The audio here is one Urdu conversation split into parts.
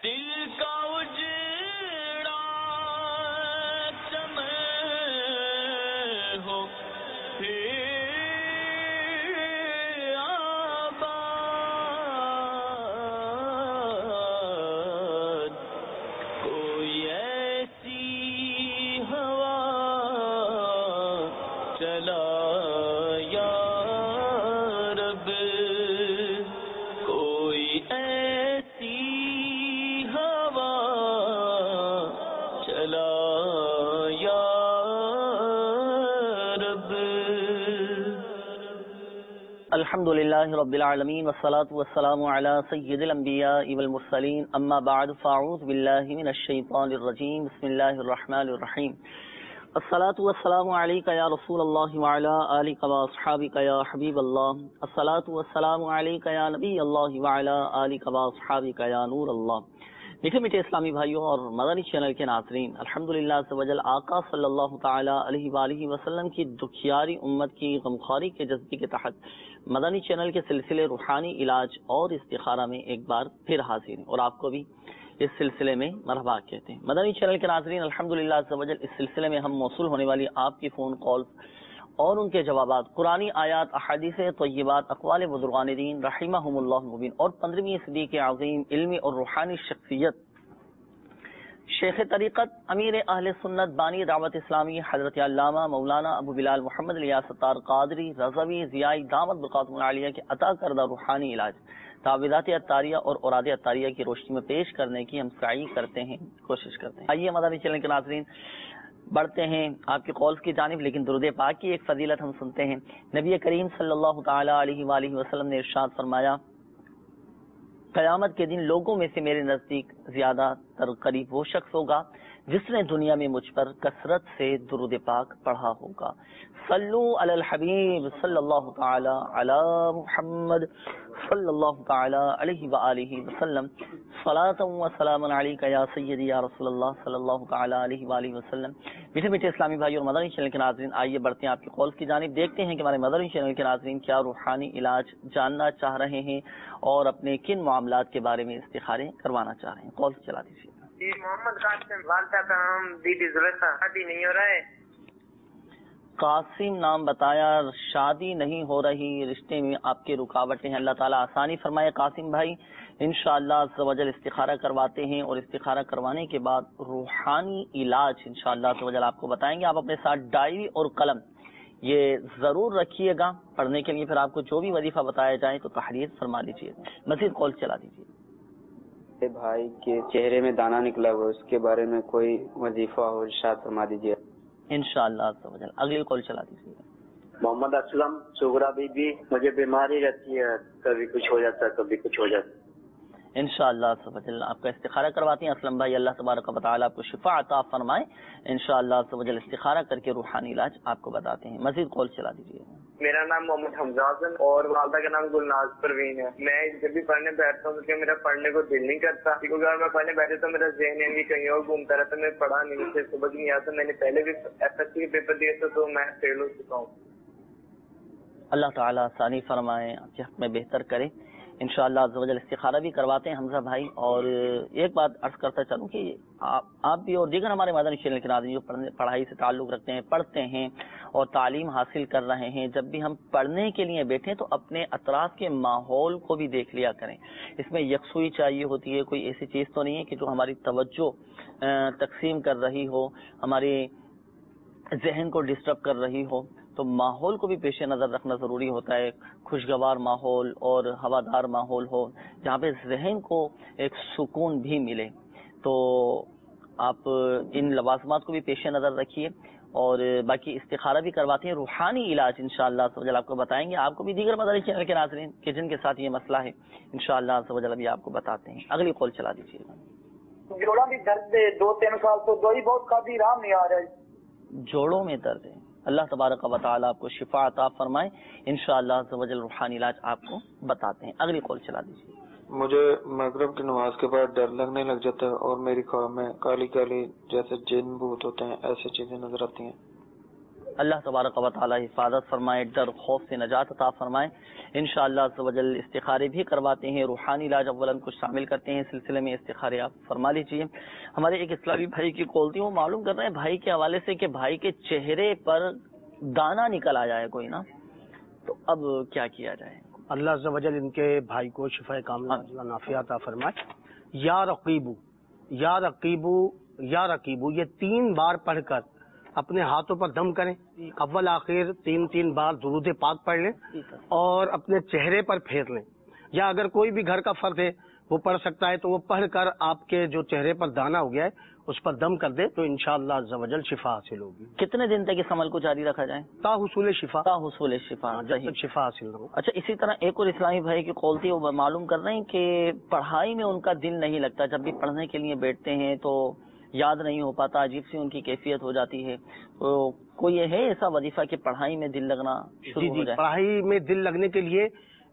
دل کا اجڑا چمن ہو آباد، کوئی ایسی ہوا چلا یا رب، کوئی ایسی ہوا چلا یا رب۔ الحمدللہ رب العالمین والصلاة والسلام علی سید الانبیاء والمرسلین، اما بعد فاعوذ باللہ من الشیطان الرجیم، بسم اللہ الرحمن الرحیم۔ الصلاة والسلام علیک یا رسول اللہ وعلی آلک واصحابک یا حبیب اللہ، الصلاة والسلام علیک یا نبی اللہ وعلی آلک واصحابک یا نور اللہ۔ میٹھے میٹھے اسلامی بھائیوں اور مدنی چینل کے ناظرین، الحمدللہ عز و جل آقا صلی اللہ تعالی علیہ وآلہ وسلم کی دکھیاری امت کی غمخواری کے جذبے کے تحت مدنی چینل کے سلسلے روحانی علاج اور استخارہ میں ایک بار پھر حاضر ہیں، اور آپ کو بھی اس سلسلے میں مرحبا کہتے ہیں۔ مدنی چینل کے ناظرین، الحمدللہ عز و جل اس سلسلے میں ہم موصول ہونے والی آپ کی فون کالز اور ان کے جوابات قرآنی آیات، احادیث طیبات، اقوال بزرگان دین رحمہم اللہ مبین اور 15ویں صدی کے عظیم علمی اور روحانی شخصیت شیخ طریقت امیر اہل سنت بانی دعوت اسلامی حضرت علامہ مولانا ابو بلال محمد الیاس ستار قادری رضوی ضیائی دامت برکاتہم العالیہ کے عطا کردہ روحانی علاج تعویذات عطاریہ اور اوراد عطاریہ کی روشنی میں پیش کرنے کی ہم سعی کرتے ہیں، کوشش کرتے ہیں۔ آئیے مدنی چینل کے ناظرین بڑھتے ہیں آپ کی کالز کی جانب، لیکن درود پاک کی ایک فضیلت ہم سنتے ہیں۔ نبی کریم صلی اللہ تعالی علیہ وآلہ وسلم نے ارشاد فرمایا، قیامت کے دن لوگوں میں سے میرے نزدیک زیادہ تر قریب وہ شخص ہوگا جس نے دنیا میں مجھ پر کثرت سے درود پاک پڑھا ہوگا۔ صلو علی الحبیب صلی اللہ تعالی علی محمد صلی اللہ تعالی علیہ وآلہ وسلم، صلاۃ و سلام علیک یا سیدی یا رسول اللہ صلی اللہ تعالی علیہ وآلہ وسلم۔ میٹھے میٹھے اسلامی بھائی اور مدنی چینل کے ناظرین، آئیے بڑھتے ہیں آپ کی کالز کی جانب، دیکھتے ہیں کہ ہمارے مدنی چینل کے ناظرین کیا روحانی علاج جاننا چاہ رہے ہیں اور اپنے کن معاملات کے بارے میں استخارے کروانا چاہ رہے ہیں۔ کالز چلا دیجیے۔ جی محمد قاسم والدہ کا نام دیدی زلیخا، شادی نہیں ہو رہا ہے۔ قاسم نام بتایا، شادی نہیں ہو رہی، رشتے میں آپ کی رکاوٹیں ہیں، اللہ تعالیٰ آسانی فرمائے۔ قاسم بھائی انشاءاللہ عز و جل استخارہ کرواتے ہیں اور استخارہ کروانے کے بعد روحانی علاج انشاءاللہ عز و جل آپ کو بتائیں گے۔ آپ اپنے ساتھ ڈائری اور قلم یہ ضرور رکھیے گا پڑھنے کے لیے، پھر آپ کو جو بھی وظیفہ بتایا جائے تو تحریر فرما لیجیے۔ مزید کال چلا دیجیے۔ بھائی کے چہرے میں دانا نکلا ہوا، اس کے بارے میں کوئی وظیفہ ہو ارشاد فرما دیجیے انشاءاللہ عز و جل۔ اگلی کال چلا دیجیے۔ محمد اسلم سغرا بی بی، مجھے بیماری رہتی ہے، کبھی کچھ ہو جاتا ہے کبھی کچھ ہو جاتا ہے۔ انشاءاللہ عز و جل آپ کا استخارہ کرواتے ہیں اسلم بھائی، اللہ تبارک و تعالیٰ آپ کو شفا عطا فرمائے۔ انشاءاللہ عز و جل استخارہ کر کے روحانی علاج آپ کو بتاتے ہیں۔ مزید کال چلا دیجیے۔ میرا نام محمد حمزہ حسن اور والدہ کا نام گلناز پروین ہے۔ میں جب بھی پڑھنے بیٹھتا ہوں تو میرا پڑھنے کو دل نہیں کرتا، کیونکہ اگر میں پڑھنے بیٹھے تو میرا ذہن یعنی کہیں اور گھومتا رہتا، میں پڑھا نہیں سے سبق نہیں آتا۔ میں نے پہلے بھی SSC کے پیپر دیے تھے تو میں فیل ہو چکا ہوں۔ اللہ تعالیٰ آسانی فرمائے، آپ کے حق میں بہتر کرے۔ انشاءاللہ عز و جل استخارہ بھی کرواتے ہیں حمزہ بھائی۔ اور ایک بات عرض کرتا چلوں کہ آپ بھی اور دیگر ہمارے مدنی چینل کے ناظرین جو پڑھائی سے تعلق رکھتے ہیں، پڑھتے ہیں اور تعلیم حاصل کر رہے ہیں، جب بھی ہم پڑھنے کے لیے بیٹھیں تو اپنے اطراف کے ماحول کو بھی دیکھ لیا کریں۔ اس میں یکسوئی چاہیے ہوتی ہے، کوئی ایسی چیز تو نہیں ہے کہ جو ہماری توجہ تقسیم کر رہی ہو، ہمارے ذہن کو ڈسٹرب کر رہی ہو، تو ماحول کو بھی پیش نظر رکھنا ضروری ہوتا ہے۔ خوشگوار ماحول اور ہوادار ماحول ہو جہاں پہ ذہن کو ایک سکون بھی ملے، تو آپ ان لوازمات کو بھی پیش نظر رکھیے۔ اور باقی استخارہ بھی کرواتے ہیں، روحانی علاج انشاءاللہ عز و جل آپ کو بتائیں گے۔ آپ کو بھی دیگر مدنی چینل کے ناظرین کہ جن کے ساتھ یہ مسئلہ ہے انشاءاللہ عز و جل بھی آپ کو بتاتے ہیں۔ اگلی کال چلا دیجیے۔ جوڑوں میں درد ہے، 2-3 سال تو دوائی بہت کافی آرام نہیں آ رہا ہے۔ جوڑوں میں درد ہے، اللہ تبارک و تعالیٰ آپ کو شفا عطا فرمائے۔ انشاءاللہ عز و جل روحانی علاج آپ کو بتاتے ہیں۔ اگلی کال چلا دیجیے۔ مجھے مغرب کی نماز کے بعد ڈر لگنے لگ جاتا ہے اور میری خواہ میں کالی کالی جیسے جن بھوت ہوتے ہیں ایسی چیزیں نظر آتی ہیں۔ اللہ تبارک و تعالی حفاظت فرمائے، ڈر خوف سے نجات عطا فرمائے. انشاءاللہ عز و جل استخارے بھی کرواتے ہیں، روحانی علاج اولاً کچھ شامل کرتے ہیں. سلسلے میں استخارے آپ فرما لیجیے. ہمارے ایک اسلامی بھائی کی کال تھی، وہ معلوم کر رہے ہیں بھائی کے حوالے سے کہ بھائی کے چہرے پر دانا نکل آ جائے کوئی نا، تو اب کیا کیا جائے؟ اللہ عز و جل ان کے بھائی کو شفا کاملہ نافعہ عطا فرمائے. یا رقیبو یا رقیبو یا رقیبو، یہ 3 بار پڑھ کر اپنے ہاتھوں پر دم کریں. اول آخر 3 بار درود پاک پڑھ لیں اور اپنے چہرے پر پھیر لیں. یا اگر کوئی بھی گھر کا فرد ہے وہ پڑھ سکتا ہے تو وہ پڑھ کر آپ کے جو چہرے پر دانا ہو گیا ہے اس پر دم کر دے تو انشاءاللہ عز و جل شفا حاصل ہوگی. کتنے دن تک اس عمل کو جاری رکھا جائے؟ تا حصول شفا. تا حصول شفا، جب تک شفا حاصل نہ ہو. اچھا، اسی طرح ایک اور اسلامی بھائی کی کال تھی، وہ معلوم کر رہے ہیں کہ پڑھائی میں ان کا دل نہیں لگتا، جب بھی پڑھنے کے لیے بیٹھتے ہیں تو یاد نہیں ہو پاتا، عجیب سی ان کی کیفیت ہو جاتی ہے. تو کوئی یہ ہے ایسا وظیفہ کہ پڑھائی میں دل لگنا شروع ہو جائے؟ پڑھائی میں دل لگنے کے لیے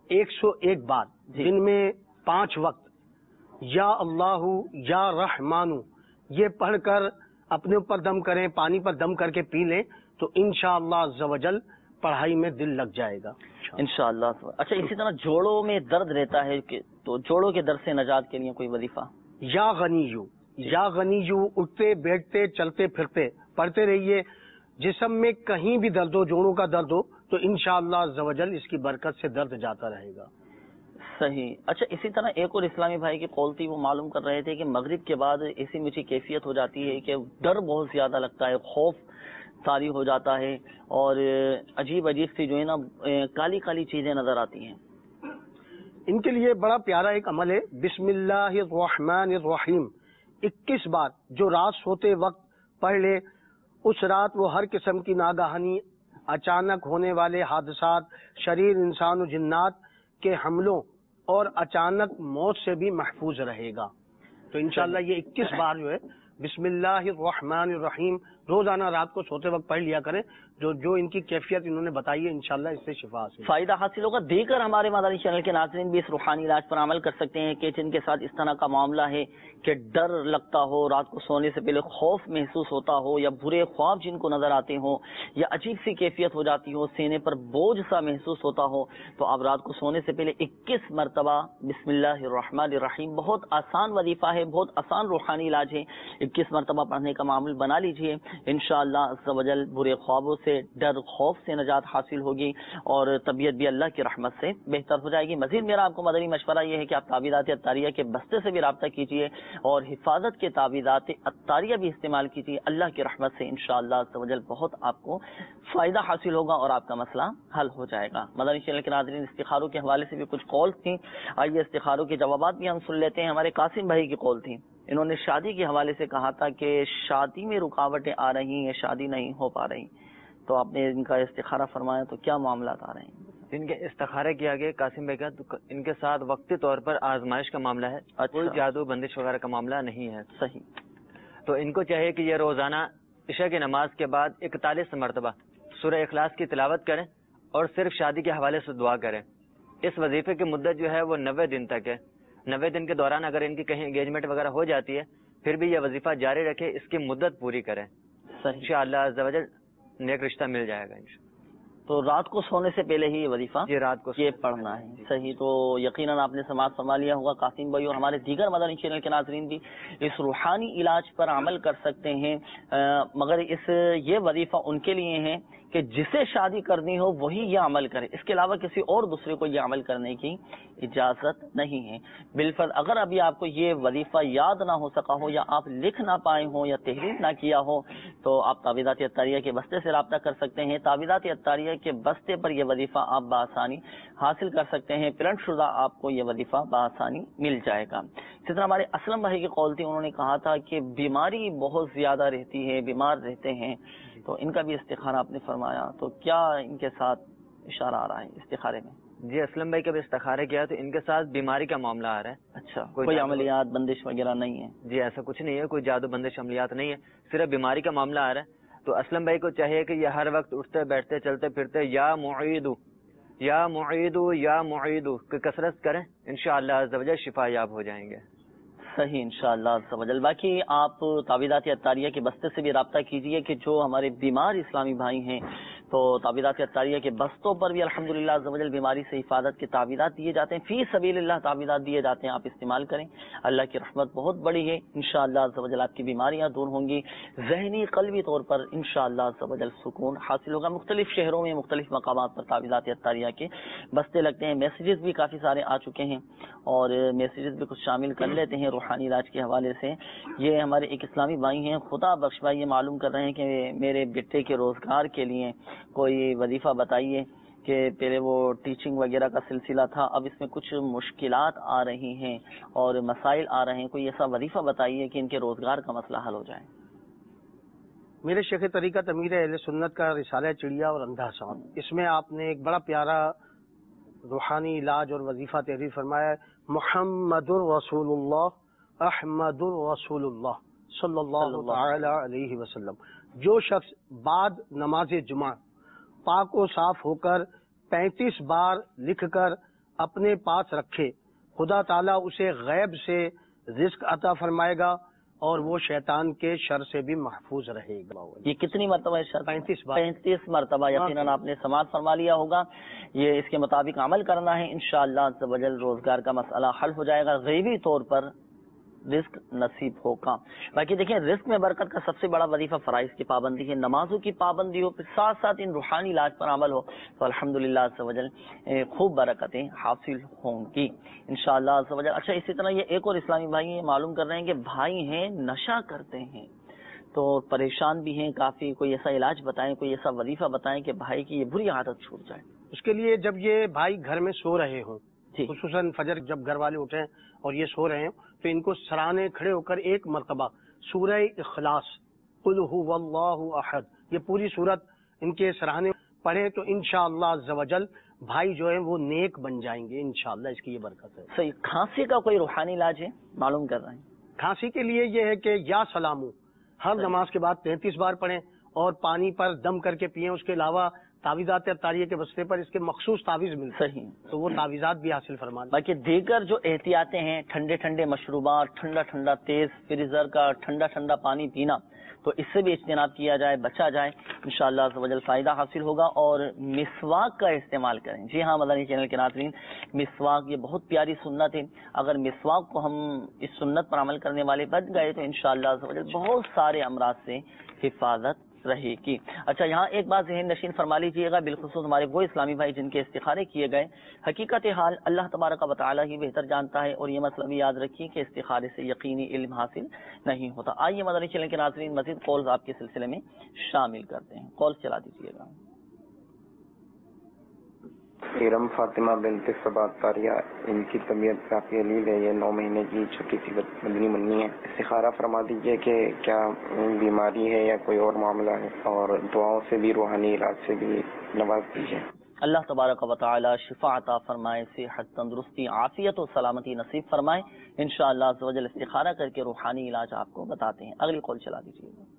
101 بار دن میں 5 وقت یا اللہ یا رحمان یہ پڑھ کر اپنے اوپر دم کریں، پانی پر دم کر کے پی لیں تو انشاءاللہ عز و جل پڑھائی میں دل لگ جائے گا انشاءاللہ. اچھا، اسی طرح جوڑوں میں درد رہتا ہے کہ تو جوڑوں کے درد سے نجات کے لیے کوئی وظیفہ؟ یا غنیو یا غنیو، اٹھتے بیٹھتے چلتے پھرتے پڑھتے رہیے. جسم میں کہیں بھی درد ہو، جوڑوں کا درد ہو تو انشاءاللہ عز و جل اس کی برکت سے درد جاتا رہے گا. صحیح. اچھا، اسی طرح ایک اور اسلامی بھائی کی قول تھی، وہ معلوم کر رہے تھے کہ مغرب کے بعد ایسی میٹھی کیفیت ہو جاتی ہے کہ ڈر بہت زیادہ لگتا ہے، خوف طاری ہو جاتا ہے اور عجیب سی جو ہے نا کالی کالی چیزیں نظر آتی ہیں. ان کے لیے بڑا پیارا ایک عمل ہے، بسم اللہ الرحمن الرحیم 21 بار جو رات سوتے وقت پڑھ لے. اس رات وہ ہر قسم کی ناگہانی اچانک ہونے والے حادثات، شریر انسان و جنات کے حملوں اور اچانک موت سے بھی محفوظ رہے گا. تو انشاءاللہ یہ 21 بار جو ہے بسم اللہ الرحمن الرحیم روزانہ رات کو سوتے وقت پڑھ لیا کریں. جو ان کی کیفیت انہوں نے بتائی ہے انشاءاللہ اس سے شفا حاصل فائدہ حاصل ہوگا. دیگر ہمارے مدنی چینل کے ناظرین بھی اس روحانی علاج پر عمل کر سکتے ہیں کہ جن کے ساتھ اس طرح کا معاملہ ہے کہ ڈر لگتا ہو، رات کو سونے سے پہلے خوف محسوس ہوتا ہو، یا برے خواب جن کو نظر آتے ہوں، یا عجیب سی کیفیت ہو جاتی ہو، سینے پر بوجھ سا محسوس ہوتا ہو، تو آپ رات کو سونے سے پہلے 21 مرتبہ بسم اللہ الرحمن الرحیم، بہت آسان وظیفہ ہے، بہت آسان روحانی علاج ہے، 21 مرتبہ پڑھنے کا معمول بنا لیجئے. انشاءاللہ عز و جل برے خوابوں سے، ڈر خوف سے نجات حاصل ہوگی اور طبیعت بھی اللہ کی رحمت سے بہتر ہو جائے گی. مزید میرا آپ کو مدنی مشورہ یہ ہے کہ آپ تعویذات عطاریہ کے بستے سے بھی رابطہ کیجیے اور حفاظت کے تعویذات عطاریہ بھی استعمال کیجیے. اللہ کی رحمت سے انشاءاللہ عز و جل بہت آپ کو فائدہ حاصل ہوگا اور آپ کا مسئلہ حل ہو جائے گا. مدنی چینل کے ناظرین، استخاروں کے حوالے سے بھی کچھ کالز تھیں، آئیے استخاروں کے جوابات بھی ہم سن لیتے ہیں. ہمارے قاسم بھائی کی کال تھی، انہوں نے شادی کے حوالے سے کہا تھا کہ شادی میں رکاوٹیں آ رہی ہیں، شادی نہیں ہو پا رہی، تو آپ نے ان کا استخارہ فرمایا تو کیا معاملات آ رہے ہیں؟ ان کے استخارے کیا گیا قاسم بھائی کا، ان کے ساتھ وقتی طور پر آزمائش کا معاملہ ہے، کوئی جادو بندش وغیرہ کا معاملہ نہیں ہے. صحیح. تو ان کو چاہیے کہ یہ روزانہ عشاء کی نماز کے بعد 41 مرتبہ سورہ اخلاص کی تلاوت کریں اور صرف شادی کے حوالے سے دعا کریں. اس وظیفے کی مدت جو ہے وہ 90 دن تک ہے. 90 دن کے دوران اگر ان کی کہیں انگیجمنٹ وغیرہ ہو جاتی ہے پھر بھی یہ وظیفہ جاری رکھے، اس کی مدت پوری کریں. انشاءاللہ عز و جل نیک رشتہ مل جائے گا. تو رات کو سونے سے پہلے ہی یہ وظیفہ رات کو یہ پڑھنا ہے. صحیح. تو یقیناً آپ نے سماعت فرما لیا ہوگا قاسم بھائی، اور ہمارے دیگر مدنی چینل کے ناظرین بھی اس روحانی علاج پر عمل کر سکتے ہیں، مگر یہ وظیفہ ان کے لیے ہے کہ جسے شادی کرنی ہو وہی یہ عمل کرے، اس کے علاوہ کسی اور دوسرے کو یہ عمل کرنے کی اجازت نہیں ہے. بالفرض اگر ابھی آپ کو یہ وظیفہ یاد نہ ہو سکا ہو، یا آپ لکھ نہ پائے ہوں، یا تحریر نہ کیا ہو، تو آپ تعویذات عطاریہ کے بستے سے رابطہ کر سکتے ہیں. تعویذات عطاریہ کے بستے پر یہ وظیفہ آپ بآسانی حاصل کر سکتے ہیں. پرنٹ شدہ آپ کو یہ وظیفہ بآسانی مل جائے گا. اسی طرح ہمارے اسلم بھائی کی قول تھی، انہوں نے کہا تھا کہ بیماری بہت زیادہ رہتی ہے، بیمار رہتے ہیں، تو ان کا بھی استخارہ آپ نے فرمایا، تو کیا ان کے ساتھ اشارہ آ رہا ہے استخارے میں؟ جی اسلم بھائی کا بھی استخارہ کیا تو ان کے ساتھ بیماری کا معاملہ آ رہا ہے. اچھا، کوئی عملیات بندش وغیرہ نہیں ہے؟ جی ایسا کچھ نہیں ہے، کوئی جادو بندش عملیات نہیں ہے، صرف بیماری کا معاملہ آ رہا ہے. تو اسلم بھائی کو چاہیے کہ یہ ہر وقت اٹھتے بیٹھتے چلتے پھرتے یا معیدو یا معیدو یا معیدو کی کثرت کریں، انشاءاللہ عز و جل شفا یاب ہو جائیں گے. صحیح انشاءاللہ عز و جل. باقی آپ تعویذات عطاریہ کے بستے سے بھی رابطہ کیجئے کہ جو ہمارے بیمار اسلامی بھائی ہیں تو تعویذات عطاریہ کے بستوں پر بھی الحمدللہ عز و جل بیماری سے حفاظت کے تعویذات دیے جاتے ہیں. فی سبیل اللہ تعویذات دیے جاتے ہیں, آپ استعمال کریں. اللہ کی رحمت بہت بڑی ہے. انشاءاللہ عز و جل آپ کی بیماریاں دور ہوں گی, ذہنی قلبی طور پر انشاءاللہ عز و جل سکون حاصل ہوگا. مختلف شہروں میں مختلف مقامات پر تعویذات عطاریہ کے بستے لگتے ہیں. میسیجز بھی کافی سارے آ چکے ہیں اور میسیجز بھی کچھ شامل کر لیتے ہیں روحانی علاج کے حوالے سے. یہ ہمارے ایک اسلامی بھائی ہیں, خدا بخش بھائی, یہ معلوم کر رہے ہیں کہ میرے بیٹے کے روزگار کے لیے کوئی وظیفہ بتائیے کہ پہلے وہ ٹیچنگ وغیرہ کا سلسلہ تھا, اب اس میں کچھ مشکلات آ رہی ہیں اور مسائل آ رہے ہیں, کوئی ایسا وظیفہ بتائیے کہ ان کے روزگار کا مسئلہ حل ہو جائے. میرے شیخ طریقت امیر اہل سنت کا رسالہ چڑیا اور اندھا سانپ, اس میں آپ نے ایک بڑا پیارا روحانی علاج اور وظیفہ تحریر فرمایا ہے. محمد الرسول اللہ احمد الرسول اللہ صلی اللہ تعالی علیہ وسلم. جو شخص بعد نماز جمعہ پاک و صاف ہو کر 35 بار لکھ کر اپنے پاس رکھے, خدا تعالیٰ اسے غیب سے رزق عطا فرمائے گا اور وہ شیطان کے شر سے بھی محفوظ رہے گا. یہ کتنی مرتبہ؟ 35 بار. 35 مرتبہ یقیناً آپ نے سماعت فرما لیا ہوگا. یہ اس کے مطابق عمل کرنا ہے, انشاءاللہ عز و جل روزگار کا مسئلہ حل ہو جائے گا, غیبی طور پر رزق نصیب ہوگا. باقی دیکھیں, رزق میں برکت کا سب سے بڑا وظیفہ فرائض کی پابندی ہے, نمازوں کی پابندی ہو, پھر ساتھ ساتھ ان روحانی علاج پر عمل ہو تو الحمدللہ عز و جل خوب برکتیں حاصل ہوں گی انشاءاللہ عز و جل. اچھا, اسی طرح یہ ایک اور اسلامی بھائی یہ معلوم کر رہے ہیں کہ بھائی ہیں نشہ کرتے ہیں تو پریشان بھی ہیں کافی, کوئی ایسا علاج بتائیں, کوئی ایسا وظیفہ بتائیں کہ بھائی کی یہ بری عادت چھوٹ جائے. اس کے لیے جب یہ بھائی گھر میں سو رہے ہوں, خصوصاً فجر جب گھر والے اٹھیں اور یہ سو رہے ہیں, تو ان کو سرانے کھڑے ہو کر ایک مرتبہ سورہ اخلاص قل هو اللہ احد یہ پوری صورت ان کے سرانے پڑھیں تو انشاءاللہ عز و جل بھائی جو ہیں وہ نیک بن جائیں گے انشاءاللہ. اس کی یہ برکت ہے. صحیح. کھانسی کا کوئی روحانی علاج ہے معلوم کر رہے ہیں؟ کھانسی کے لیے یہ ہے کہ یا سلامو ہر نماز کے بعد 33 بار پڑھیں اور پانی پر دم کر کے پئیں. اس کے علاوہ تعویذات عطاریہ کے وسیلے پر اس کے مخصوص تعویذ ملتے ہیں, تو وہ تعویذات بھی حاصل فرمائیں. باقی دیگر جو احتیاطیں ہیں, ٹھنڈے ٹھنڈے مشروبات, ٹھنڈا ٹھنڈا تیز فریزر کا ٹھنڈا ٹھنڈا پانی پینا, تو اس سے بھی اجتناب کیا جائے, بچا جائے, انشاءاللہ عز و جل فائدہ حاصل ہوگا. اور مسواک کا استعمال کریں. جی ہاں مدنی چینل کے ناظرین, مسواک یہ بہت پیاری سنت ہے. اگر مسواک کو ہم اس سنت پر عمل کرنے والے بچ گئے تو انشاءاللہ عز و جل بہت سارے امراض سے حفاظت رہے گی. اچھا, یہاں ایک بات ذہن نشین فرما لیجیے گا, بالخصوص ہمارے وہ اسلامی بھائی جن کے استخارے کیے گئے, حقیقت حال اللہ تبارک و تعالی ہی بہتر جانتا ہے, اور یہ مسئلہ بھی یاد رکھیے کہ استخارے سے یقینی علم حاصل نہیں ہوتا. آئیے مدنی چینل کے ناظرین مزید کالز آپ کے سلسلے میں شامل کرتے ہیں. کال چلا دیجیے گا. ارم فاطمہ بنت صبات طاریہ, ان کی طبیعت کافی علیل ہے, یہ 9 مہینے کی چھوٹی سی مدنی منی ہے. استخارہ فرما دیجیے کہ کیا بیماری ہے یا کوئی اور معاملہ ہے, اور دعاؤں سے بھی روحانی علاج سے بھی نواز دیجیے. اللہ تبارک و تعالی شفا عطا فرمائے, صحت, تندرستی, عافیت و سلامتی نصیب فرمائے انشاءاللہ عز و جل. استخارہ کر کے روحانی علاج آپ کو بتاتے ہیں. اگلی کال چلا دیجیے گا.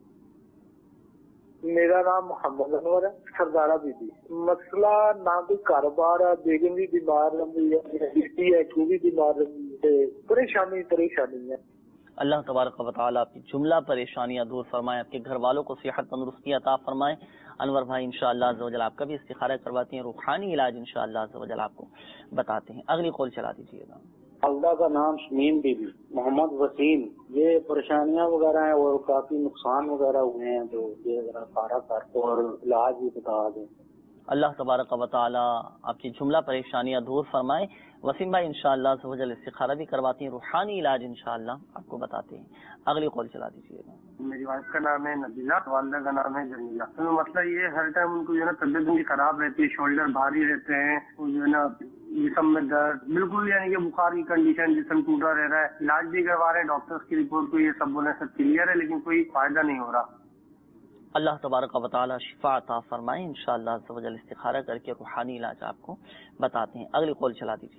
میرا نام محمد انور ہے, سردارہ بی بی. مسئلہ نہ کوئی کاروبار ہے, بیگم بھی بیمار رہی ہے, بیٹی ہے وہ بھی بیمار رہی ہے, پریشانی ہے. اللہ تبارک و تعالیٰ آپ کی جملہ پریشانیاں دور فرمائے, آپ کے گھر والوں کو صحت تندرستی عطا فرمائے. انور بھائی انشاءاللہ عز و جل آپ کا بھی استخارہ کرواتی ہیں, روحانی علاج انشاءاللہ عز و جل آپ کو بتاتے ہیں. اگلی کال چلا دیجیے گا. اللہ کا نام شمیم بی بی. محمد وسیم, یہ پریشانیاں وغیرہ ہیں اور کافی نقصان وغیرہ ہوئے ہیں, تو یہ ذرا سارا کر اور علاج بھی بتا دیں. اللہ تبارک و تعالیٰ آپ کی جملہ پریشانیاں دور فرمائے. وسیم بھائی انشاءاللہ عز و جل استخارہ بھی کرواتی ہیں, روحانی علاج انشاءاللہ آپ کو بتاتے ہیں. اگلی کال چلا دیجیے گا. میری وائف کا نام ہے نبیلہ, والدہ کا نام ہے جمیلہ. تو مسئلہ یہ ہے ہر ٹائم ان کو جو ہے نا طبیعت ان کی خراب رہتی ہے, شولڈر بھاری رہتے ہیں, اور جو ہے نا جسم میں درد, بالکل یعنی کہ بخار کی کنڈیشن, جسم ٹوٹا رہ رہا ہے. علاج بھی کروا رہے ہیں, ڈاکٹرز کی رپورٹ کو یہ سب بولے سب کلیئر ہے, لیکن کوئی فائدہ نہیں ہو رہا. اللہ تبارک و تعالی شفا عطا فرمائے انشاءاللہ عز و جل. استخارہ کر کے روحانی علاج آپ کو بتاتے ہیں. اگلی کال چلا دیجیے گا.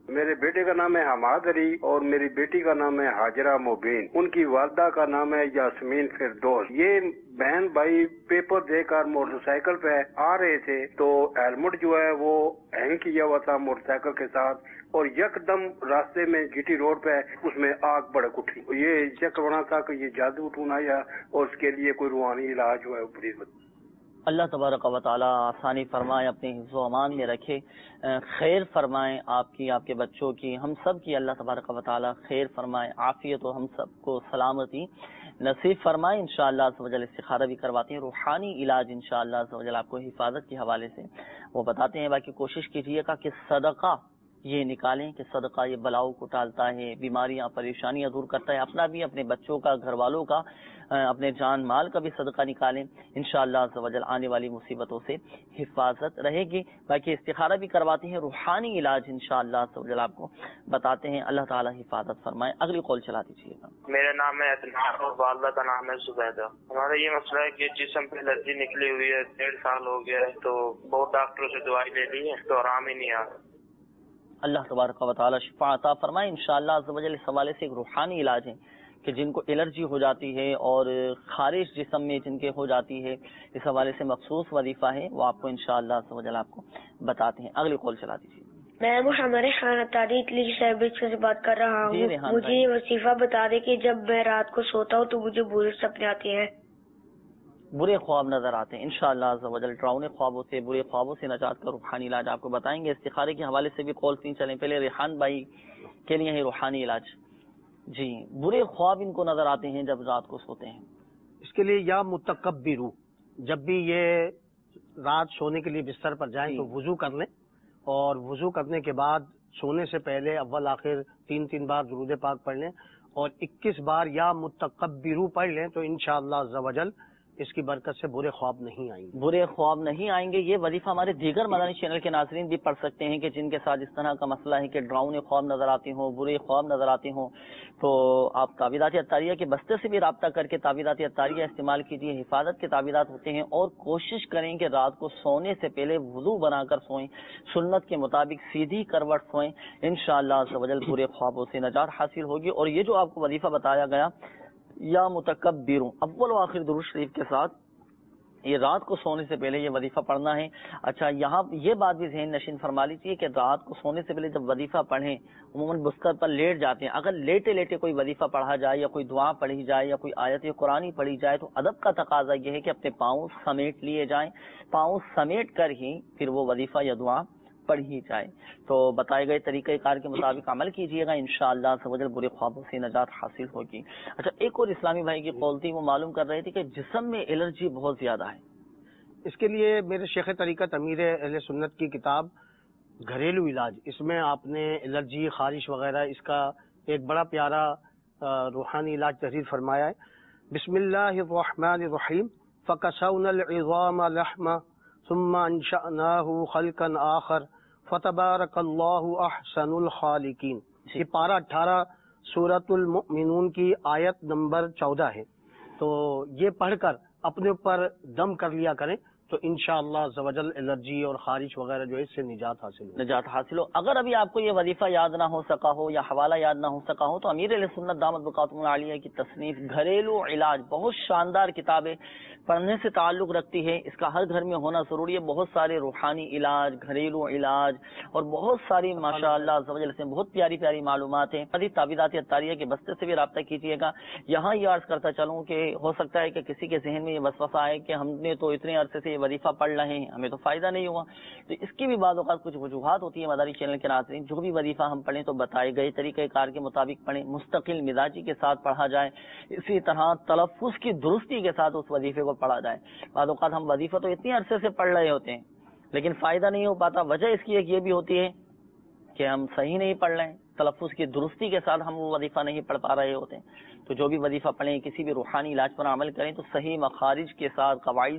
میرے بیٹے کا نام ہے حماد علی اور میری بیٹی کا نام ہے حاجرہ مبین. ان کی والدہ کا نام ہے یاسمین فردوس. یہ بہن بھائی پیپر دے کر موٹر سائیکل پہ آ رہے تھے تو ہیلمٹ جو ہے وہ ہینگ کیا ہوا تھا موٹر سائیکل کے ساتھ اور یکدم راستے میں جی ٹی روڈ پہ اس میں آگ بڑک اٹھی. یہ چیک کروانا تھا کہ یہ جادو ٹون آیا اور اس کے لیے کوئی روحانی علاج جو ہے وہ پلیز. اللہ تبارک و تعالیٰ آسانی فرمائے، اپنے حفظ و امان میں رکھے، خیر فرمائے آپ کی، آپ کے بچوں کی، ہم سب کی اللہ تبارک و تعالیٰ خیر فرمائے، عافیت و ہم سب کو سلامتی نصیب فرمائے. انشاءاللہ عز و جل استخارہ بھی کرواتے ہیں، روحانی علاج انشاءاللہ عز و جل آپ کو حفاظت کے حوالے سے وہ بتاتے ہیں. باقی کوشش کیجیے گا کہ صدقہ یہ نکالیں کہ صدقہ یہ بلاؤں کو ٹالتا ہے، بیماریاں پریشانیاں دور کرتا ہے. اپنا بھی، اپنے بچوں کا، گھر والوں کا، اپنے جان مال کا بھی صدقہ نکالیں. انشاءاللہ عز و جل آنے والی مصیبتوں سے حفاظت رہے گی. باقی استخارہ بھی کرواتے ہیں، روحانی علاج انشاءاللہ عز و جل آپ کو بتاتے ہیں. اللہ تعالیٰ حفاظت فرمائے. اگلی کال چلا دیجیے گا. میرا نام ہے ادنان اور والدہ کا نام ہے زبیدہ. ہمارا یہ مسئلہ ہے کہ جسم پہ الرجی نکلی ہوئی ہے، 1.5 سال ہو گیا ہے، تو بہت ڈاکٹروں سے دوائی لے لی ہے تو آرام ہی نہیں آ رہا. اللہ تبارک و تعالیٰ شفا عطا فرمائے. انشاءاللہ عز و جل اس حوالے سے ایک روحانی علاج ہے کہ جن کو الرجی ہو جاتی ہے اور خارش جسم میں جن کے ہو جاتی ہے، اس حوالے سے مخصوص وظیفہ ہے، وہ آپ کو انشاءاللہ عز و جل آپ کو بتاتے ہیں. اگلی کال چلا دیجیے. میں محمد ریحان اطاری اٹلی سروس سے بات کر رہا ہوں. مجھے یہ وظیفہ بتا دیں کہ جب میں رات کو سوتا ہوں تو مجھے برے سپنے آتے ہیں، برے خواب نظر آتے ہیں. انشاءاللہ عز و جل ڈراؤنے خوابوں سے، برے خوابوں سے نجات کا روحانی علاج آپ کو بتائیں گے. استخارے کے حوالے سے بھی کال 3 چلیں. پہلے ریحان بھائی کے لیے ہے روحانی علاج. جی، برے خواب ان کو نظر آتے ہیں جب رات کو سوتے ہیں. اس کے لیے یا متکبرو، جب بھی یہ رات سونے کے لیے بستر پر جائیں تو وضو کر لیں اور وضو کرنے کے بعد سونے سے پہلے اول آخر 3 بار درود پاک پڑھ لیں اور 21 بار یا متکبرو پڑھ لیں تو انشاءاللہ عز و جل اس کی برکت سے برے خواب نہیں آئیں گے. برے خواب نہیں آئیں گے. یہ وظیفہ ہمارے دیگر مدنی چینل کے ناظرین بھی پڑھ سکتے ہیں کہ جن کے ساتھ اس طرح کا مسئلہ ہے کہ ڈراؤنے خواب نظر آتے ہوں، برے خواب نظر آتے ہوں، تو آپ تعویذات عطاریہ کے بستے سے بھی رابطہ کر کے تعویذات عطاریہ استعمال کیجیے. حفاظت کے تعویذات ہوتے ہیں اور کوشش کریں کہ رات کو سونے سے پہلے وضو بنا کر سوئیں، سنت کے مطابق سیدھی کروٹ سوئیں. انشاءاللہ عز و جل برے خوابوں سے نجات حاصل ہوگی. اور یہ جو آپ کو وظیفہ بتایا گیا یا متکبروں، اول و آخر درود شریف کے ساتھ، یہ رات کو سونے سے پہلے یہ وظیفہ پڑھنا ہے. اچھا، یہاں یہ بات بھی ذہن نشین فرما لیجیے کہ رات کو سونے سے پہلے جب وظیفہ پڑھیں، عموماً بستر پر لیٹ جاتے ہیں، اگر لیٹے لیٹے کوئی وظیفہ پڑھا جائے یا کوئی دعا پڑھی جائے یا کوئی آیت قرآنی پڑھی جائے تو ادب کا تقاضا یہ ہے کہ اپنے پاؤں سمیٹ لیے جائیں، پاؤں سمیٹ کر ہی پھر وہ وظیفہ یا دعا پڑھی جائے. تو بتائے گئے طریقہ کار کے مطابق عمل کیجیے گا، انشاءاللہ عز و جل برے خوابوں سے نجات حاصل ہوگی. اچھا، ایک اور اسلامی بھائی کی قول تھی، وہ معلوم کر رہے تھے کہ جسم میں الرجی بہت زیادہ ہے. اس کے لیے میرے شیخ طریقت امیر اہل سنت کی کتاب گھریلو علاج، اس میں آپ نے الرجی، خارش وغیرہ اس کا ایک بڑا پیارا روحانی علاج تحریر فرمایا ہے. بسم اللہ الرحمن الرحیم. فکسونا العظام لحما ثم انشأناه خلقا آخر فتبارک اللہ احسن الخالقین. یہ پارہ 18 سورۃ المؤمنون کی آیت نمبر 14 ہے. تو یہ پڑھ کر اپنے اوپر دم کر لیا کریں تو انشاءاللہ عز و جل الرجی اور خارش وغیرہ جو ہے اس سے نجات حاصل ہو. اگر ابھی آپ کو یہ وظیفہ یاد نہ ہو سکا ہو یا حوالہ یاد نہ ہو سکا ہو تو امیر اہل سنت دامت بقاتہم العالیہ کی تصنیف گھریلو علاج بہت شاندار کتاب ہے، پڑھنے سے تعلق رکھتی ہے، اس کا ہر گھر میں ہونا ضروری ہے. بہت سارے روحانی علاج، گھریلو علاج اور بہت ساری ماشاءاللہ عز و جل سے بہت پیاری پیاری معلومات ہیں. تعویذات عطاریہ کے بستے سے بھی رابطہ کیجیے گا. یہاں یہ عرض کرتا چلوں کہ ہو سکتا ہے کہ کسی کے ذہن میں یہ وسوسہ آئے کہ ہم نے تو اتنے عرصے سے یہ وظیفہ پڑھ رہے ہیں، ہمیں تو فائدہ نہیں ہوا. تو اس کی بھی بعض اوقات کچھ وجوہات ہوتی ہیں. مداری چینل کے ناظرین، جو بھی وظیفہ ہم پڑھیں تو بتائے گئے طریقہ کار کے مطابق پڑھیں، مستقل مزاجی کے ساتھ پڑھا جائے، اسی طرح تلفظ کی درستی کے ساتھ اس وظیفے کو پڑھا جائے. بعض اوقات ہم وظیفہ تو اتنے عرصے سے پڑھ رہے ہوتے ہیں لیکن فائدہ نہیں ہو پاتا. وجہ اس کی ایک یہ بھی ہوتی ہے کہ ہم صحیح نہیں پڑھ رہے ہیں، تلفظ کی درستی کے ساتھ ہم وہ وظیفہ نہیں پڑھ پا رہے ہوتے ہیں. تو جو بھی وظیفہ پڑھیں، کسی بھی روحانی علاج پر عمل کریں تو صحیح مخارج کے ساتھ، قواعد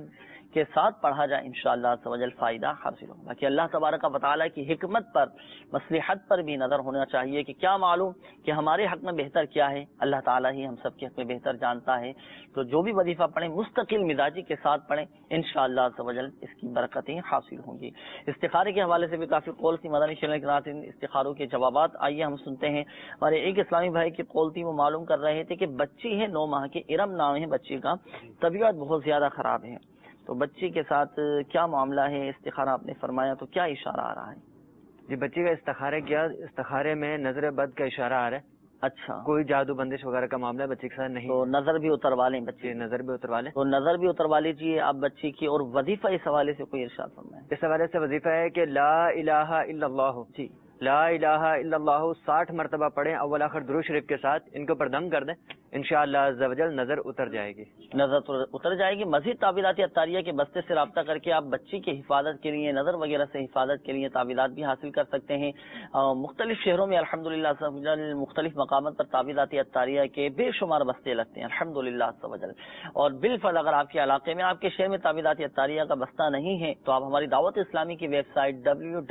کے ساتھ پڑھا جائے انشاءاللہ عز و جل فائدہ حاصل ہوگا. باقی اللہ تبارک و تعالیٰ کی حکمت پر مصلحت پر بھی نظر ہونا چاہیے کہ کیا معلوم کہ ہمارے حق میں بہتر کیا ہے. اللہ تعالیٰ ہی ہم سب کے حق میں بہتر جانتا ہے. تو جو بھی وظیفہ پڑھیں مستقل مزاجی کے ساتھ پڑھیں انشاءاللہ عز و جل اس کی برکتیں حاصل ہوں گی. استخارے کے حوالے سے بھی کافی قول تھی مدنی چینل کے ناظرین. استخاروں کے جوابات آئیے ہم سنتے ہیں. ہمارے ایک اسلامی بھائی کی قول تھی, وہ معلوم کر رہے تھے کہ بچی ہے 9 ماہ کی, ارم نام ہے بچی کا, طبیعت بہت زیادہ خراب ہے. تو بچی کے ساتھ کیا معاملہ ہے؟ استخارہ آپ نے فرمایا تو کیا اشارہ آ رہا ہے؟ جی بچی کا استخارے کیا, استخارے میں نظر بد کا اشارہ آ رہا ہے. اچھا, کوئی جادو بندش وغیرہ کا معاملہ بچی کے ساتھ نہیں. تو نظر بھی اتروا لیں بچی, نظر بھی اتروا لیں. تو نظر بھی اتروا لیجیے آپ بچی کی. اور وظیفہ اس حوالے سے کوئی ارشاد فرمائیں. اس حوالے سے وظیفہ ہے کہ لا الہ الا اللہ, جی لا الہ الا اللہ 60 مرتبہ پڑھیں اول آخر درود شریف کے ساتھ. ان کے اوپر دم کر دیں, انشاءاللہ عز و جل نظر اتر جائے گی. نظر اتر جائے گی. مزید تعویذات اطاریہ کے بستے سے رابطہ کر کے آپ بچی کی حفاظت کے لیے, نظر وغیرہ سے حفاظت کے لیے تعویذات بھی حاصل کر سکتے ہیں. مختلف شہروں میں الحمدللہ عز و جل مختلف مقامات پر تعویذات اطاریہ کے بے شمار بستے لگتے ہیں الحمدللہ عز و جل. اور بالفعل اگر آپ کے علاقے میں, آپ کے شہر میں تعویذات اطاریہ کا بستہ نہیں ہے تو آپ ہماری دعوت اسلامی کی ویب سائٹ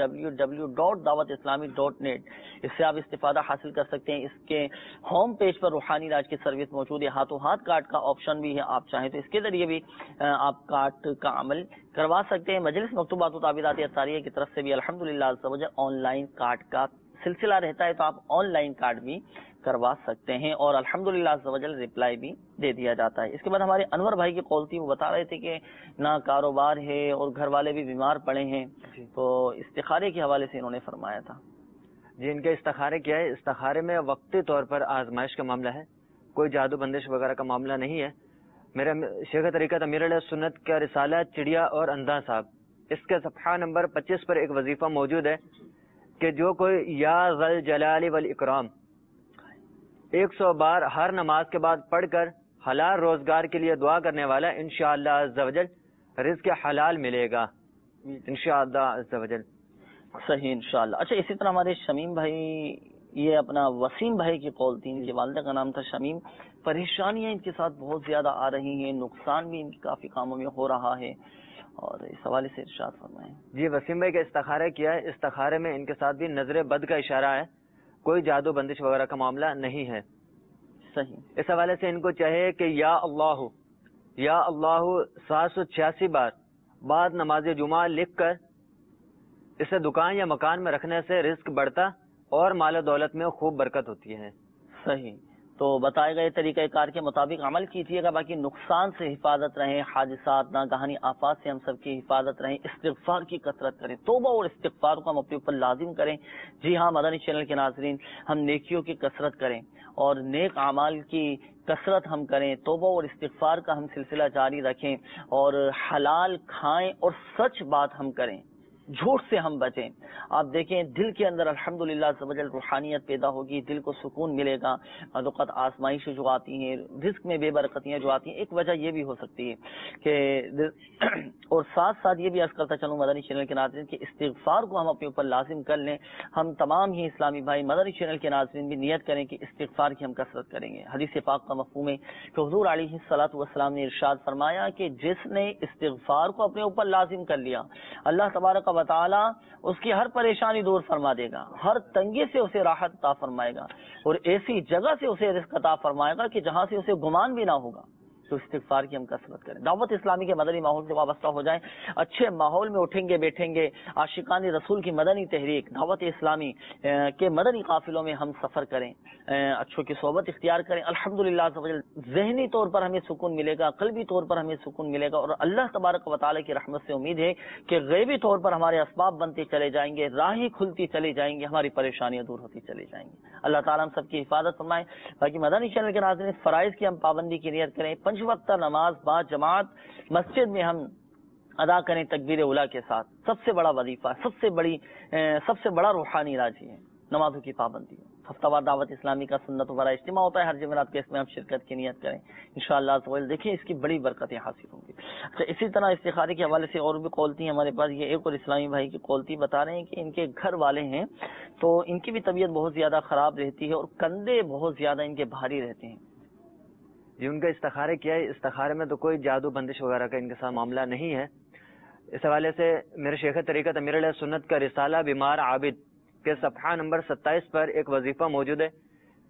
www.dawatislami.net اس سے آپ استفادہ حاصل کر سکتے ہیں. اس کے ہوم پیج پر روحانی علاج کی سروس موجود ہے. ہاتھوں ہاتھ کارڈ کا آپشن بھی ہے, آپ چاہیں تو اس کے ذریعے بھی آپ کارڈ کا عمل کروا سکتے ہیں. مجلس مکتوبات و تعویذات اطاریہ کی طرف سے بھی الحمدللہ عز و جل آن لائن کارڈ کا سلسلہ رہتا ہے, تو آپ آن لائن کارڈ بھی کروا سکتے ہیں اور الحمدللہ عز و جل ریپلائی بھی دے دیا جاتا ہے. اس کے بعد ہمارے انور بھائی کی قول تھی, وہ بتا رہے تھے کہ نہ کاروبار ہے اور گھر والے بھی بیمار پڑے ہیں, تو استخارے کے حوالے سے انہوں نے فرمایا تھا. جی ان کے استخارے کیا ہے, استخارے میں وقتی طور پر آزمائش کا معاملہ ہے, کوئی جادو بندش وغیرہ کا معاملہ نہیں ہے. میرا شیخ طریقت امیر علیہ سنت کا رسالہ چڑیا اور اندھا صاحب, اس کے صفحہ نمبر 25 پر ایک وظیفہ موجود ہے کہ جو کوئی یا ذل جلال والاکرام 100 بار ہر نماز کے بعد پڑھ کر حلال روزگار کے لیے دعا کرنے والا انشاءاللہ عز و جل رزق حلال ملے گا انشاءاللہ عز و جل. صحیح انشاءاللہ. اچھا اسی طرح ہمارے شمیم بھائی, یہ اپنا وسیم بھائی کی قول تھی, ان کی والدہ کا نام تھا شمیم. پریشانیاں ان کے ساتھ بہت زیادہ آ رہی ہیں, نقصان بھی ان کے کافی کاموں میں ہو رہا ہے, اور اس حوالے سے ارشاد فرمائیں. جی وسیم بھائی کا استخارہ کیا ہے, استخارے میں ان کے ساتھ بھی نظر بد کا اشارہ ہے, کوئی جادو بندش وغیرہ کا معاملہ نہیں ہے. صحیح. اس حوالے سے ان کو چاہیے کہ یا اللہ 786 بار بعد نماز جمعہ لکھ کر اسے دکان یا مکان میں رکھنے سے رزق بڑھتا اور مال و دولت میں خوب برکت ہوتی ہے. صحیح. تو بتائے گئے طریقہ کار کے مطابق عمل کیجیے گا. باقی نقصان سے حفاظت رہیں, حادثات ناگہانی آفات سے ہم سب کی حفاظت رہیں, استغفار کی کثرت کریں, توبہ اور استغفار کو ہم اپنے اوپر لازم کریں. جی ہاں مدنی چینل کے ناظرین, ہم نیکیوں کی کثرت کریں اور نیک اعمال کی کثرت ہم کریں, توبہ اور استغفار کا ہم سلسلہ جاری رکھیں اور حلال کھائیں اور سچ بات ہم کریں, جھوٹ سے ہم بچیں. آپ دیکھیں دل کے اندر الحمدللہ عز و جل روحانیت پیدا ہوگی, دل کو سکون ملے گا. اوقات آزمائشیں جو آتی ہیں, رزق میں بے برکتیاں جو آتی ہیں, ایک وجہ یہ بھی ہو سکتی ہے کہ اور ساتھ ساتھ یہ بھی عرض کرتا چلوں مدنی چینل کے ناظرین کہ استغفار کو ہم اپنے اوپر لازم کر لیں. ہم تمام ہی اسلامی بھائی مدنی چینل کے ناظرین بھی نیت کریں کہ استغفار کی ہم کثرت کریں گے. حدیث پاک کا مفہوم ہے کہ حضور علیہ الصلوۃ والسلام نے ارشاد فرمایا کہ جس نے استغفار کو اپنے اوپر لازم کر لیا, اللہ تبارک و تعالی اس کی ہر پریشانی دور فرما دے گا, ہر تنگی سے اسے راحت عطا فرمائے گا اور ایسی جگہ سے اسے رزق عطا فرمائے گا کہ جہاں سے اسے گمان بھی نہ ہوگا. تو استغفار کی ہم کثرت کریں. دعوت اسلامی کے مدنی ماحول سے وابستہ ہو جائیں, اچھے ماحول میں اٹھیں گے بیٹھیں گے. عاشقان رسول کی مدنی تحریک دعوت اسلامی کے مدنی قافلوں میں ہم سفر کریں, اچھوں کی صحبت اختیار کریں. الحمدللہ ذہنی طور پر ہمیں سکون ملے گا, قلبی طور پر ہمیں سکون ملے گا, اور اللہ تبارک و تعالی کی رحمت سے امید ہے کہ غیبی طور پر ہمارے اسباب بنتے چلے جائیں گے, راہیں کھلتی چلی جائیں گی, ہماری پریشانیاں دور ہوتی چلی جائیں گی. اللہ تعالیٰ ہم سب کی حفاظت فرمائے. باقی مدنی چینل کے ناظرین فرائض کی ہم پابندی کی نیت کریں, 5 وقتہ نماز با جماعت مسجد میں ہم ادا کریں تکبیر اولیٰ کے ساتھ. سب سے بڑا وظیفہ, سب سے بڑا روحانی علاج ہے نمازوں کی پابندی. ہفتہ وار دعوت اسلامی کا سنت وغیرہ اجتماع ہوتا ہے ہر جمعرات کے, اس میں ہم شرکت کی نیت کریں انشاءاللہ. دیکھیں اس کی بڑی برکتیں حاصل ہوں گی. اچھا اسی طرح استخارے کے حوالے سے اور بھی قول تھی ہمارے پاس. یہ ایک اور اسلامی بھائی کی قول تھی, بتا رہے ہیں کہ ان کے گھر والے ہیں تو ان کی بھی طبیعت بہت زیادہ خراب رہتی ہے اور کندھے بہت زیادہ ان کے بھاری رہتے ہیں. جی ان کا استخارہ کیا ہے، استخارے میں تو کوئی جادو بندش وغیرہ کا ان کے ساتھ معاملہ نہیں ہے. اس حوالے سے میرے شیخ طریقت امیر علیہ سنت کا رسالہ بیمار عابد کے صفحہ نمبر 27 پر ایک وظیفہ موجود ہے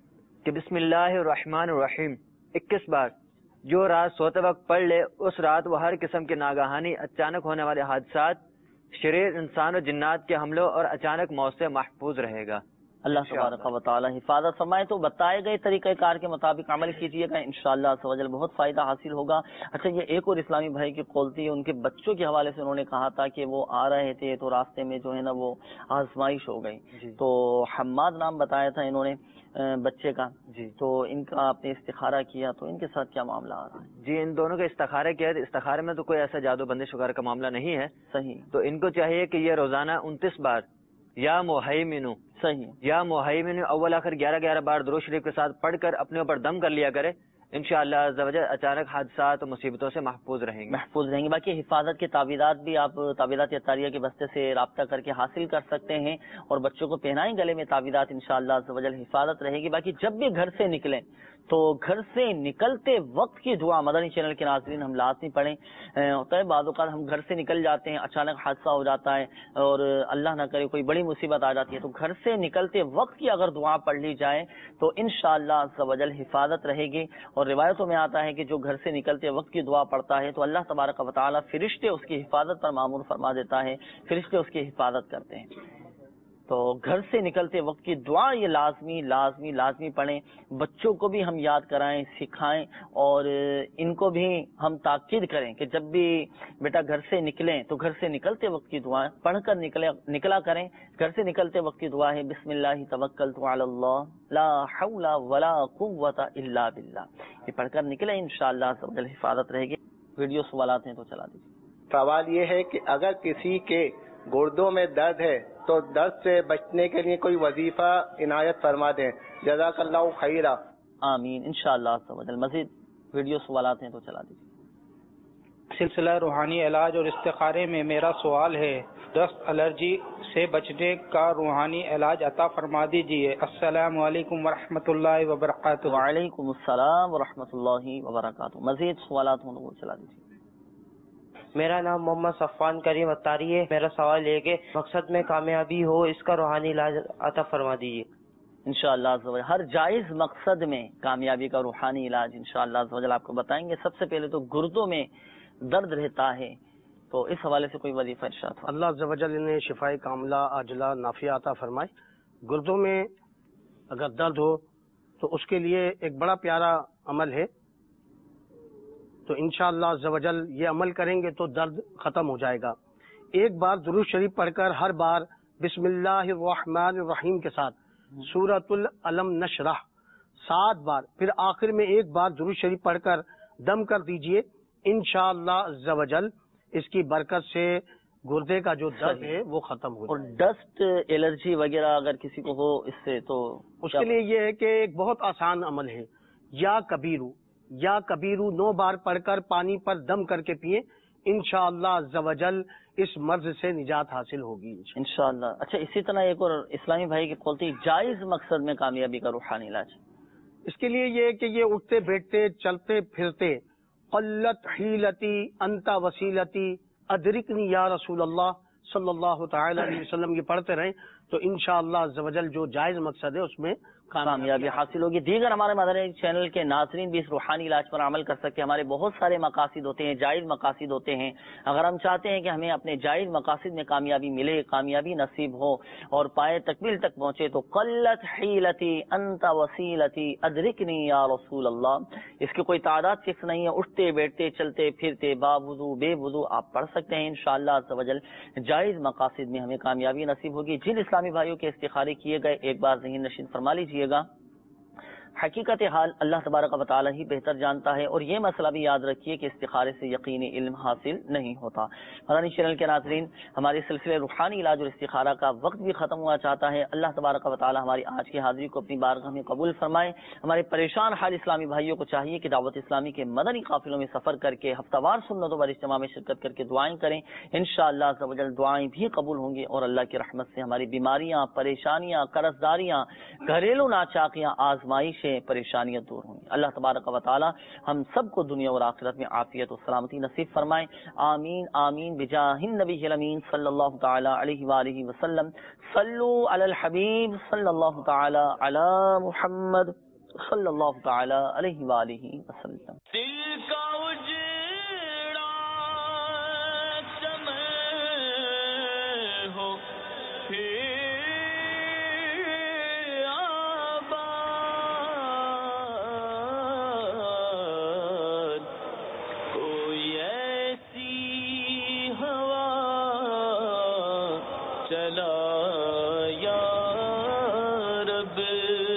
کہ بسم اللہ الرحمن الرحیم 21 بار جو رات سوتے وقت پڑھ لے، اس رات وہ ہر قسم کے ناگہانی اچانک ہونے والے حادثات، شریر انسان و جنات کے حملوں اور اچانک موت سے محفوظ رہے گا. اللہ تبارک و تعالی حفاظت فرمائے. تو بتائے گئے طریقہ کار کے مطابق عمل کیجیے گا، انشاءاللہ عز و جل بہت فائدہ حاصل ہوگا. اچھا، یہ ایک اور اسلامی بھائی کی قولتی ہے، ان کے بچوں کے حوالے سے انہوں نے کہا تھا کہ وہ آ رہے تھے تو راستے میں جو ہے نا وہ آزمائش ہو گئی. تو حماد نام بتایا تھا انہوں نے بچے کا. جی تو ان کا آپ نے استخارہ کیا تو ان کے ساتھ کیا معاملہ آ رہا ہے؟ جی ان دونوں کا استخارہ کیا ہے، استخارے میں تو کوئی ایسا جادو بندش وغیرہ کا معاملہ نہیں ہے. صحیح. تو ان کو چاہیے کہ یہ روزانہ 29 بار یا محیمنو، صحیح، یا محیمنو اول آخر 11 بار درود شریف کے ساتھ پڑھ کر اپنے اوپر دم کر لیا کرے. انشاءاللہ عز و جل اچانک حادثات اور مصیبتوں سے محفوظ رہیں گے. باقی حفاظت کے تعویذات بھی آپ تعویذات اطاریہ کے بستے سے رابطہ کر کے حاصل کر سکتے ہیں اور بچوں کو پہنائیں گلے میں تعویذات، انشاءاللہ عز و جل حفاظت رہے گی. باقی جب بھی گھر سے نکلیں تو گھر سے نکلتے وقت کی دعا مدنی چینل کے ناظرین ہم لازمی پڑھیں. ہوتا ہے بعض اوقات ہم گھر سے نکل جاتے ہیں، اچانک حادثہ ہو جاتا ہے اور اللہ نہ کرے کوئی بڑی مصیبت آ جاتی ہے، تو گھر سے نکلتے وقت کی اگر دعا پڑھ لی جائے تو انشاءاللہ عز و جل حفاظت رہے گی. اور روایتوں میں آتا ہے کہ جو گھر سے نکلتے وقت کی دعا پڑھتا ہے تو اللہ تبارک و تعالی فرشتے اس کی حفاظت پر مامور فرما دیتا ہے، فرشتے اس کی حفاظت کرتے ہیں. تو گھر سے نکلتے وقت کی دعا یہ لازمی لازمی لازمی پڑھیں. بچوں کو بھی ہم یاد کرائیں، سکھائیں اور ان کو بھی ہم تاکید کریں کہ جب بھی بیٹا گھر سے نکلیں تو گھر سے نکلتے وقت کی دعائیں پڑھ کر نکلا کریں. گھر سے نکلتے وقت کی دعا ہے بسم اللہ توکلت علی اللہ لا حول ولا قوت الا باللہ. یہ پڑھ کر نکلیں، انشاءاللہ عز و جل حفاظت رہے گی. ویڈیو سوالات ہیں تو چلا دیجیے. سوال یہ ہے کہ اگر کسی کے گردوں میں درد ہے تو درد سے بچنے کے لیے کوئی وظیفہ عنایت فرما دیں. جزاک اللہ خیرہ. آمین. انشاءاللہ عز و جل. مزید ویڈیو سوالات ہیں تو چلا دیجیے. سلسلہ روحانی علاج اور استخارے میں میرا سوال ہے، ڈسٹ الرجی سے بچنے کا روحانی علاج عطا فرما دیجیے. السلام علیکم ورحمۃ اللہ وبرکاتہ. وعلیکم السلام ورحمۃ اللہ وبرکاتہ. مزید سوالات ہوں تو چلا دیجیے. میرا نام محمد صفوان کریم اتاری ہے. میرا سوال یہ کہ مقصد میں کامیابی ہو، اس کا روحانی علاج عطا فرما دیجیے. انشاءاللہ عز و جل ہر جائز مقصد میں کامیابی کا روحانی علاج انشاءاللہ عز و جل آپ کو بتائیں گے. سب سے پہلے تو گردوں میں درد رہتا ہے تو اس حوالے سے کوئی وظیفہ ارشاد ہو. اللہ عز و جل انہیں شفاء کاملہ عاجلہ نافعہ عطا فرمائے. گردوں میں اگر درد ہو تو اس کے لیے ایک بڑا پیارا عمل ہے، تو انشاءاللہ عز و جل یہ عمل کریں گے تو درد ختم ہو جائے گا. ایک بار درود شریف پڑھ کر ہر بار بسم اللہ الرحمن الرحیم کے ساتھ سورۃ العلم نشرح 7 بار، پھر آخر میں ایک بار درود شریف پڑھ کر دم کر دیجئے. انشاءاللہ عز و جل اس کی برکت سے گردے کا جو درد ہے وہ ختم ہو جائے. اور ڈسٹ الرجی وغیرہ اگر کسی کو ہو اس سے تو اس کے لیے یہ ہے کہ ایک بہت آسان عمل ہے، یا کبیرو 9 بار پڑھ کر پانی پر دم کر کے پیئیں. انشاءاللہ عز و جل اس مرض سے نجات حاصل ہوگی انشاءاللہ. اچھا اسی طرح ایک اور اسلامی بھائی کی قولتی جائز مقصد میں کامیابی کا روحانی علاج. اس کے لیے یہ ہے کہ یہ اٹھتے بیٹھتے چلتے پھرتے قلت حیلتی انت وسیلتی ادرکنی یا رسول اللہ صلی اللہ تعالی علیہ وسلم یہ پڑھتے رہیں تو انشاءاللہ عز و جل جو جائز مقصد ہے اس میں کامیابی حاصل ہوگی. دیگر ہمارے مدنی چینل کے ناظرین بھی اس روحانی علاج پر عمل کر سکتے ہیں. ہمارے بہت سارے مقاصد ہوتے ہیں، جائز مقاصد ہوتے ہیں. اگر ہم چاہتے ہیں کہ ہمیں اپنے جائز مقاصد میں کامیابی ملے، کامیابی نصیب ہو اور پائے تکمیل تک پہنچے تو قلت حیلتی انت وسیلتی ادرکنی یا رسول اللہ. اس کی کوئی تعداد فکس نہیں ہے، اٹھتے بیٹھتے چلتے پھرتے باوضو بے وضو آپ پڑھ سکتے ہیں. انشاءاللہ عز و جل جائز مقاصد میں ہمیں کامیابی نصیب ہوگی. جن اسلامی بھائیوں کے استخارے کیے گئے ایک بار ذہن نشین فرما لیجیے گا. حقیقت حال اللہ تبارک و تعالی ہی بہتر جانتا ہے اور یہ مسئلہ بھی یاد رکھیے کہ استخارے سے یقینی علم حاصل نہیں ہوتا. مدنی چینل کے ناظرین ہمارے سلسلے روحانی علاج اور استخارہ کا وقت بھی ختم ہوا چاہتا ہے. اللہ تبارک و تعالی ہماری آج کی حاضری کو اپنی بارگاہ میں قبول فرمائے. ہمارے پریشان حال اسلامی بھائیوں کو چاہیے کہ دعوت اسلامی کے مدنی قافلوں میں سفر کر کے ہفتہ وار سنتوں پر اجتماع میں شرکت کر کے دعائیں کریں. انشاءاللہ عز و جل دعائیں بھی قبول ہوں گی اور اللہ کی رحمت سے ہماری بیماریاں، پریشانیاں، قرض داریاں، گھریلو ناچاکیاں، آزمائشیں سے پریشانیاں دور ہوں گی۔ اللہ تبارک و تعالی ہم سب کو دنیا اور آخرت میں عافیت و سلامتی نصیب فرمائے، آمین آمین بجاہ النبی الامین صلی اللہ تعالی علیہ وآلہ وسلم۔ صلو علی الحبیب صلی اللہ تعالی علی محمد صلی اللہ تعالی علیہ وآلہ وسلم۔ دل کا اجڑا سمے ہو پھر چلا یا رب